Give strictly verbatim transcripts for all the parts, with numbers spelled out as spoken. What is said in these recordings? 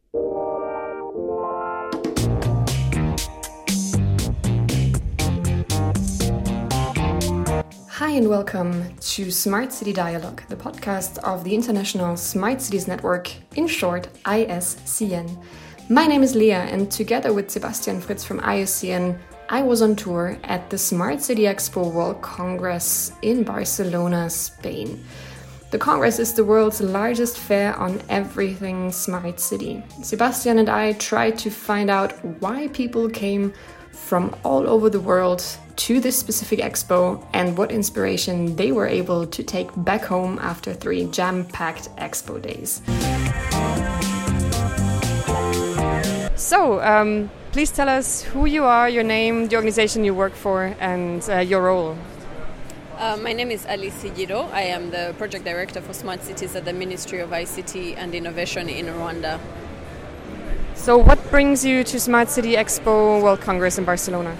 Hi and welcome to Smart City Dialogue, the podcast of the International Smart Cities Network, in short I S C N. My name is Leah, and together with Sebastian Fritz from I S C N, I was on tour at the Smart City Expo World Congress in Barcelona, Spain. The Congress is the world's largest fair on everything smart city. Sebastian and I tried to find out why people came from all over the world to this specific expo and what inspiration they were able to take back home after three jam-packed expo days. So, um, please tell us who you are, your name, the organization you work for, and uh, your role. Uh, my name is Alice Sigiro. I am the project director for Smart Cities at the Ministry of I C T and Innovation in Rwanda. So what brings you to Smart City Expo World Congress in Barcelona?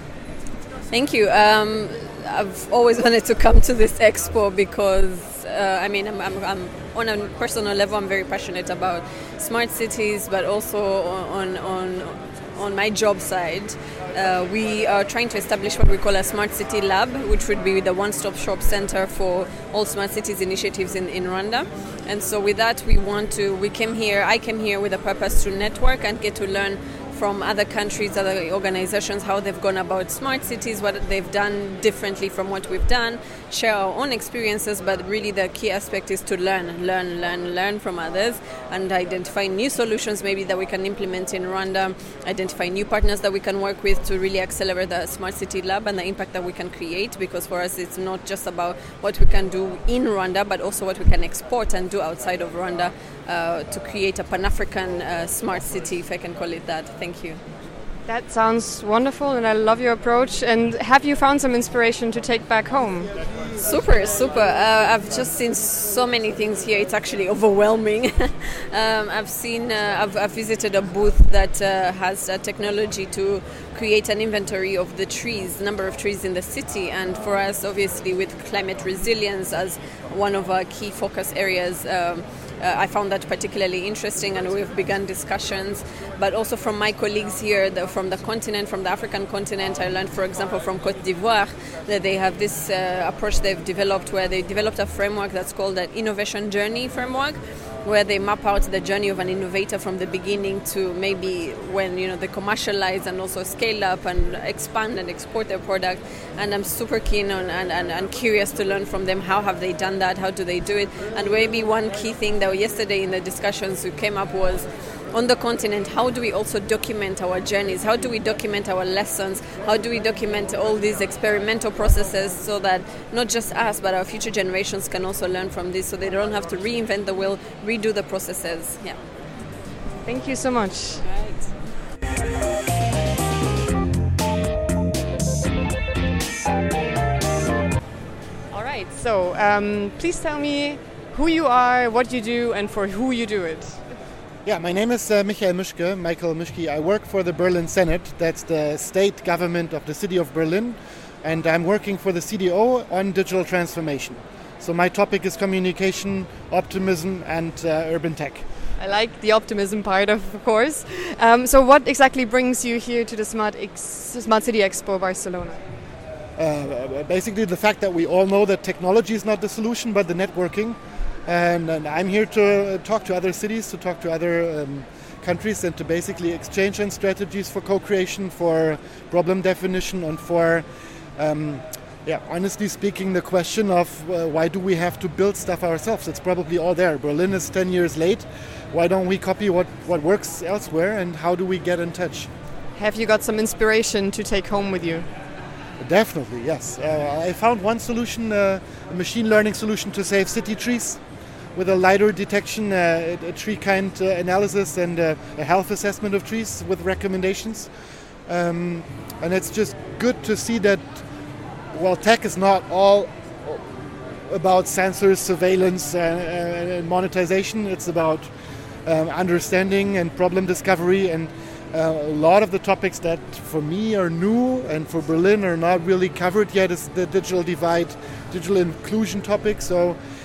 Thank you. Um, I've always wanted to come to this expo because, uh, I mean, I'm, I'm, I'm on a personal level, I'm very passionate about smart cities, but also on on on my job side. Uh, we are trying to establish what we call a Smart City Lab, which would be the one-stop shop center for all smart cities initiatives in, in Rwanda. And so with that, we want to, we came here, I came here with a purpose to network and get to learn from other countries, other organizations, how they've gone about smart cities, what they've done differently from what we've done, share our own experiences, but really the key aspect is to learn, learn, learn, learn from others and identify new solutions maybe that we can implement in Rwanda, identify new partners that we can work with to really accelerate the Smart City Lab and the impact that we can create, because for us it's not just about what we can do in Rwanda, but also what we can export and do outside of Rwanda uh, to create a Pan-African uh, smart city, if I can call it that. Thank you. That sounds wonderful, and I love your approach. And have you found some inspiration to take back home? Super, super. Uh, I've just seen so many things here. It's actually overwhelming. um, I've seen, uh, I've, I've visited a booth that uh, has uh, technology to create an inventory of the trees, number of trees in the city. And for us, obviously, with climate resilience as one of our key focus areas, um, Uh, I found that particularly interesting, and we've begun discussions. But also from my colleagues here, the, from the continent, from the African continent, I learned, for example, from Côte d'Ivoire, that they have this uh, approach they've developed, where they developed a framework that's called the Innovation Journey Framework, where they map out the journey of an innovator from the beginning to maybe when, you know, they commercialize and also scale up and expand and export their product. And I'm super keen on and, and, and curious to learn from them. How have they done that? How do they do it? And maybe one key thing that yesterday in the discussions who came up was, on the continent, how do we also document our journeys? How do we document our lessons? How do we document all these experimental processes so that not just us, but our future generations can also learn from this, so they don't have to reinvent the wheel, redo the processes? Yeah. Thank you so much. All right. So um, please tell me who you are, what you do, and for who you do it. Yeah, my name is uh, Michael Mischke, Michael Mischke. I work for the Berlin Senate. That's the state government of the city of Berlin. And I'm working for the C D O on digital transformation. So my topic is communication, optimism, and uh, urban tech. I like the optimism part, of course. Um, so what exactly brings you here to the Smart, Ex- Smart City Expo Barcelona? Uh, basically the fact that we all know that technology is not the solution, but the networking. And, and I'm here to talk to other cities, to talk to other um, countries, and to basically exchange on strategies for co-creation, for problem definition, and for, um, yeah, honestly speaking, the question of uh, why do we have to build stuff ourselves? It's probably all there. Berlin is ten years late. Why don't we copy what, what works elsewhere, and how do we get in touch? Have you got some inspiration to take home with you? Definitely, yes. Uh, I found one solution, uh, a machine learning solution to save city trees, with a LiDAR detection, uh, a tree kind uh, analysis, and uh, a health assessment of trees with recommendations. Um, and it's just good to see that, well, tech is not all about sensors, surveillance, uh, and monetization. It's about um, understanding and problem discovery, and uh, a lot of the topics that for me are new and for Berlin are not really covered yet is the digital divide, digital inclusion topic. So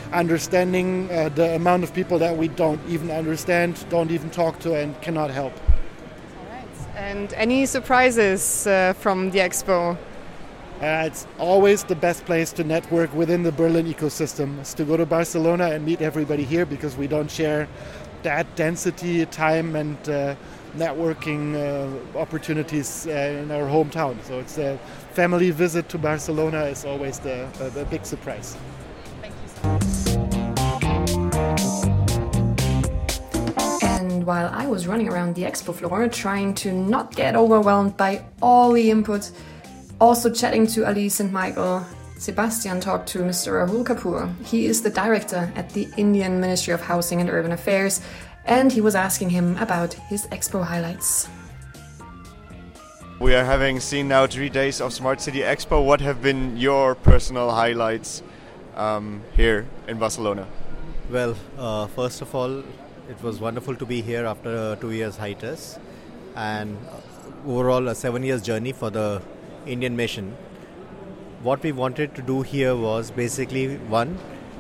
understanding uh, the amount of people that we don't even understand, don't even talk to, and cannot help. All right. And any surprises uh, from the expo? Uh, it's always the best place to network within the Berlin ecosystem, is to go to Barcelona and meet everybody here, because we don't share that density, time, and uh, networking uh, opportunities uh, in our hometown. So it's a family visit to Barcelona is always the, the, the big surprise. Thank you so much. And while I was running around the expo floor trying to not get overwhelmed by all the input, also chatting to Ali Saint Michael, Sebastian talked to Mister Rahul Kapoor. He is the director at the Indian Ministry of Housing and Urban Affairs, and he was asking him about his expo highlights. We are having seen now three days of Smart City Expo. What have been your personal highlights um, here in Barcelona? Well, uh, first of all, it was wonderful to be here after a two years hiatus, and overall a seven years journey for the Indian mission. What we wanted to do here was basically, one,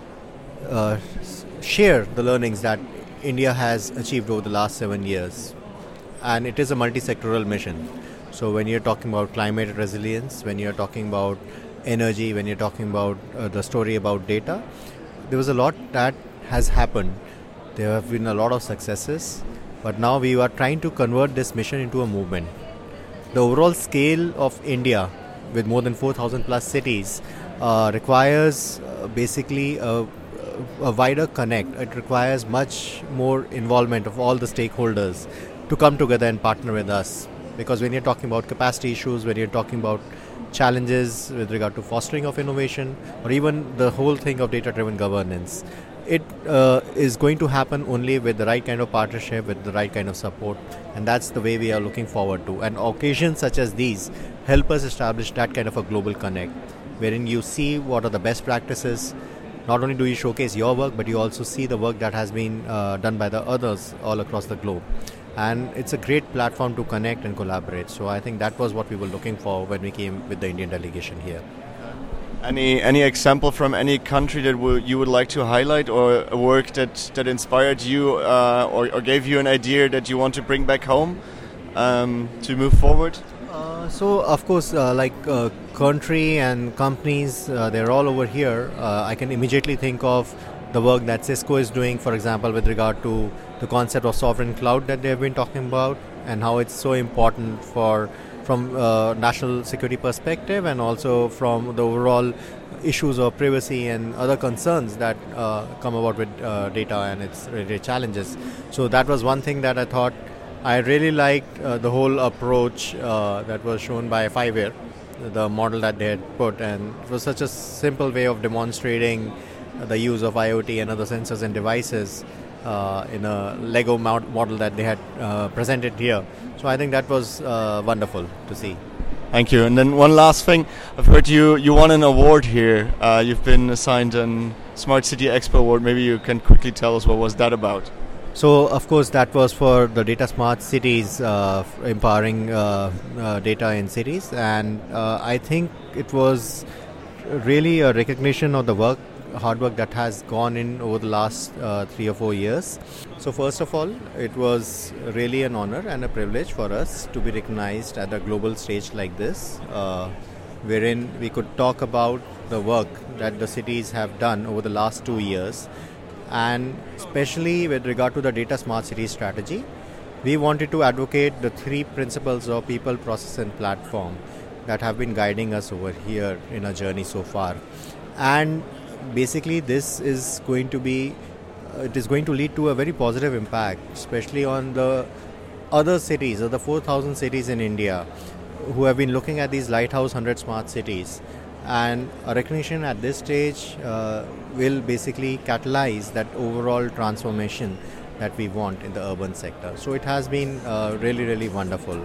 uh, share the learnings that India has achieved over the last seven years. And it is a multi-sectoral mission. So when you're talking about climate resilience, when you're talking about energy, when you're talking about uh, the story about data, there was a lot that has happened. There have been a lot of successes, but now we are trying to convert this mission into a movement. The overall scale of India, with more than four thousand plus cities, uh, requires uh, basically a, a wider connect. It requires much more involvement of all the stakeholders to come together and partner with us. Because when you're talking about capacity issues, when you're talking about challenges with regard to fostering of innovation, or even the whole thing of data-driven governance, it uh, is going to happen only with the right kind of partnership, with the right kind of support, and that's the way we are looking forward to. And occasions such as these help us establish that kind of a global connect, wherein you see what are the best practices. Not only do you showcase your work, but you also see the work that has been uh, done by the others all across the globe. And it's a great platform to connect and collaborate. So I think that was what we were looking for when we came with the Indian delegation here. Any any example from any country that w- you would like to highlight, or a work that, that inspired you uh, or, or gave you an idea that you want to bring back home um, to move forward? Uh, so, of course, uh, like uh, country and companies, uh, they're all over here. Uh, I can immediately think of the work that Cisco is doing, for example, with regard to the concept of sovereign cloud that they've been talking about, and how it's so important for from uh, national security perspective, and also from the overall issues of privacy and other concerns that uh, come about with uh, data and its related challenges. So that was one thing that I thought I really liked, uh, the whole approach uh, that was shown by Fiverr, the model that they had put, and it was such a simple way of demonstrating the use of IoT and other sensors and devices uh, in a Lego model that they had uh, presented here. So I think that was uh, wonderful to see. Thank you. And then one last thing, I've heard you you won an award here. Uh, you've been assigned an Smart City Expo award. Maybe you can quickly tell us what was that about? So, of course, that was for the Data Smart Cities, uh, empowering uh, uh, data in cities. And uh, I think it was really a recognition of the work, hard work that has gone in over the last uh, three or four years. So first of all, it was really an honor and a privilege for us to be recognized at a global stage like this, uh, wherein we could talk about the work that the cities have done over the last two years. And especially with regard to the Data Smart Cities strategy, we wanted to advocate the three principles of people, process and platform that have been guiding us over here in our journey so far. And basically this is going to be, uh, it is going to lead to a very positive impact, especially on the other cities, or the four thousand cities in India who have been looking at these Lighthouse one hundred smart cities. And a recognition at this stage uh, will basically catalyze that overall transformation that we want in the urban sector. So it has been uh, really, really wonderful.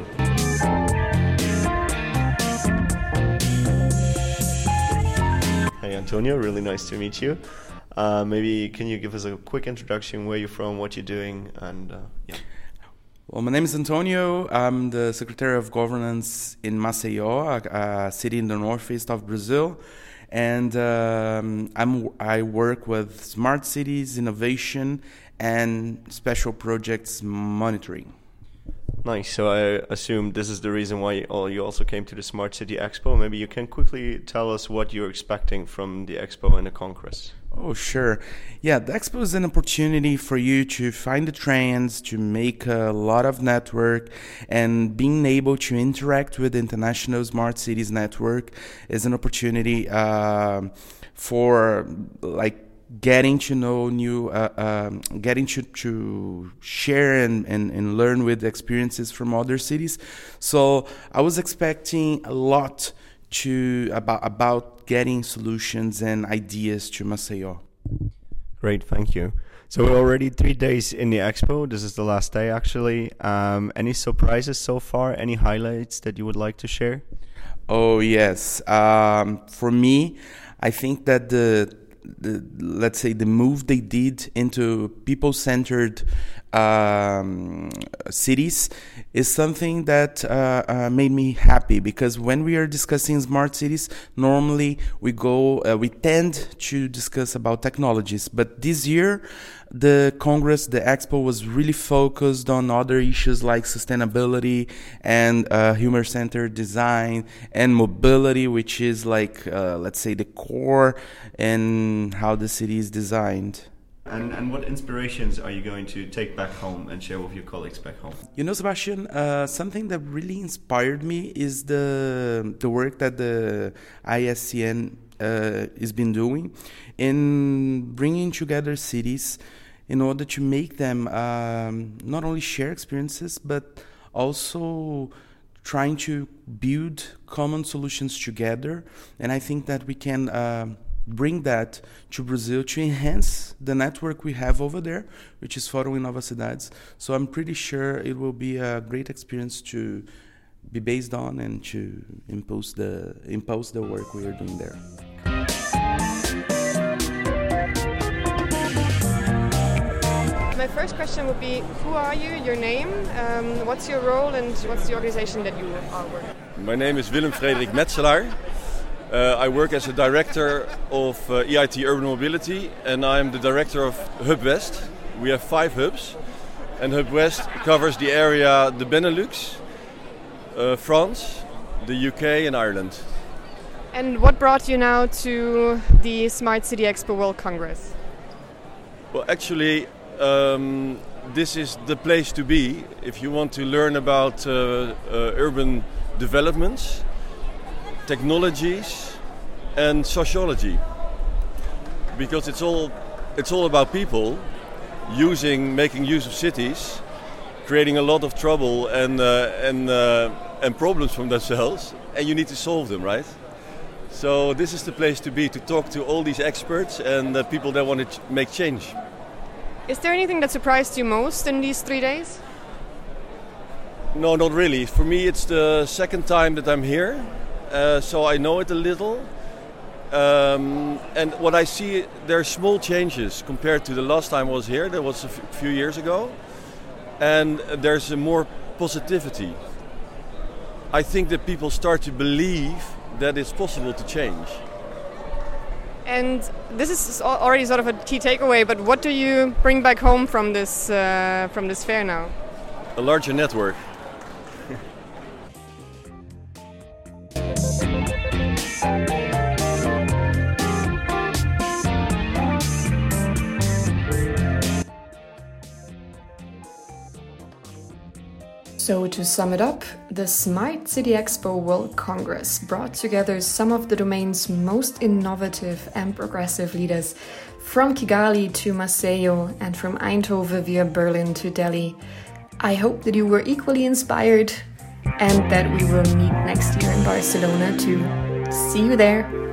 Hey Antonio, really nice to meet you. Uh, maybe can you give us a quick introduction, where you're from, what you're doing, and uh, yeah. Well, my name is Antonio. I'm the Secretary of Governance in Maceió, a, a city in the northeast of Brazil. and um, I'm I work with smart cities, innovation, and special projects monitoring. Nice. So I assume this is the reason why you also came to the Smart City Expo. Maybe you can quickly tell us what you're expecting from the Expo and the Congress. Oh, sure. Yeah, the Expo is an opportunity for you to find the trends, to make a lot of network, and being able to interact with the International Smart Cities Network is an opportunity uh, for like getting to know new, uh, um, getting to, to share and, and, and learn with experiences from other cities. So I was expecting a lot to about about getting solutions and ideas to Maceió. Great, thank you. So we're already three days in the expo. This is the last day, actually. Um, any surprises so far? Any highlights that you would like to share? Oh yes. Um, for me, I think that the The, let's say the move they did into people-centered um, cities is something that uh, uh, made me happy, because when we are discussing smart cities, normally we go, uh, we tend to discuss about technologies. But this year, the Congress, the Expo was really focused on other issues like sustainability and uh, human-centered design and mobility, which is like, uh, let's say, the core and how the city is designed. And, and what inspirations are you going to take back home and share with your colleagues back home? You know, Sebastian, uh, something that really inspired me is the the work that the I S C N uh, has been doing in bringing together cities in order to make them um, not only share experiences, but also trying to build common solutions together. And I think that we can uh, bring that to Brazil to enhance the network we have over there, which is Fórum Inova Cidades. So I'm pretty sure it will be a great experience to be based on and to impose the impose the work we are doing there. My first question would be, who are you, your name, um, what's your role, and what's the organization that you are working? My name is Willem Frederik Metselaar. Uh, I work as a director of uh, E I T Urban Mobility, and I'm the director of Hub West. We have five hubs, and Hub West covers the area, the Benelux, uh, France, the U K and Ireland. And what brought you now to the Smart City Expo World Congress? Well, actually, um, this is the place to be if you want to learn about uh, uh, urban developments, technologies and sociology, because it's all it's all about people using making use of cities, creating a lot of trouble and uh, and uh, and problems from themselves, and you need to solve them, right? So this is the place to be, to talk to all these experts and uh, people that want to ch- make change. Is there anything that surprised you most in these three days? No, not really. For me, it's the second time that I'm here. Uh, so I know it a little, um, and what I see, there are small changes compared to the last time I was here. That was a f- few years ago, and there's a more positivity. I think that people start to believe that it's possible to change. And this is already sort of a key takeaway. But what do you bring back home from this uh, from this fair now? A larger network. So to sum it up, the Smart City Expo World Congress brought together some of the domain's most innovative and progressive leaders, from Kigali to Maceió and from Eindhoven via Berlin to Delhi. I hope that you were equally inspired and that we will meet next year in Barcelona too. See you there!